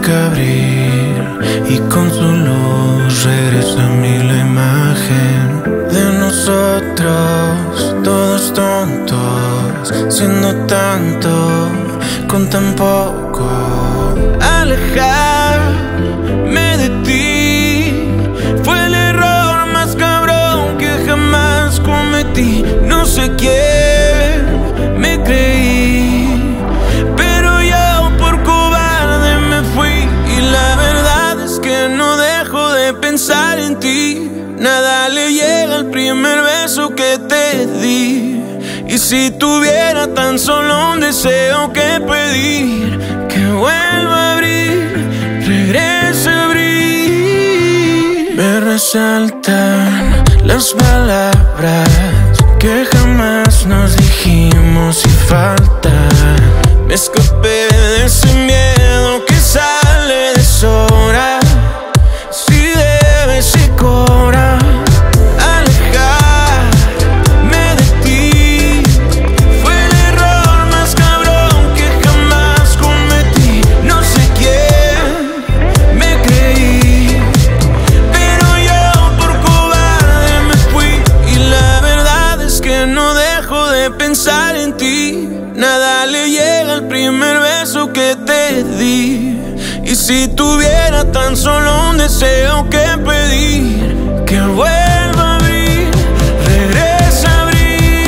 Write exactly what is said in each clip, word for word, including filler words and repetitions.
que abrir y con su luz regresa a mí la imagen de nosotros, todos tontos, siendo tanto con tan poco. Alejarme de ti fue el error más cabrón que jamás cometí. No sé quién me creí, pero yo por cobarde me fui. Y la verdad es que no dejo de pensar en ti. Nada le llega al primer beso que te di. Y si tuviera tan solo un deseo que pedir, que vuelva a abrir, regrese a abrir. Me resaltan las palabras que jamás nos dijimos y faltan. Me escapé de ese miedo que sale de sobra. Si debe se cobra. Alejarme de ti fue el error más cabrón que jamás cometí. No sé quién me creí, pero yo por cobarde me fui. Y la verdad es que no dejo de pensar en ti. Nada le llega al primer beso que te di. Y si tuviera tan solo un deseo que pedir, que vuelva a abrir, regresa a abrir.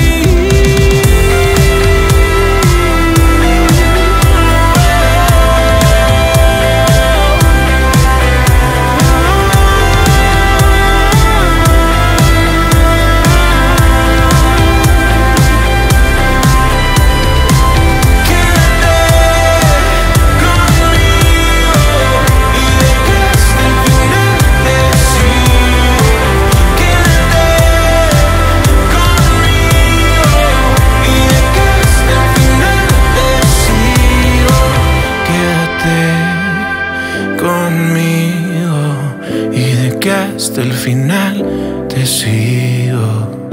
Hasta el final te sigo.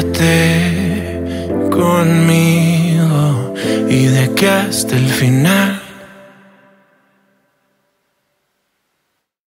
Quédate conmigo y de que hasta el final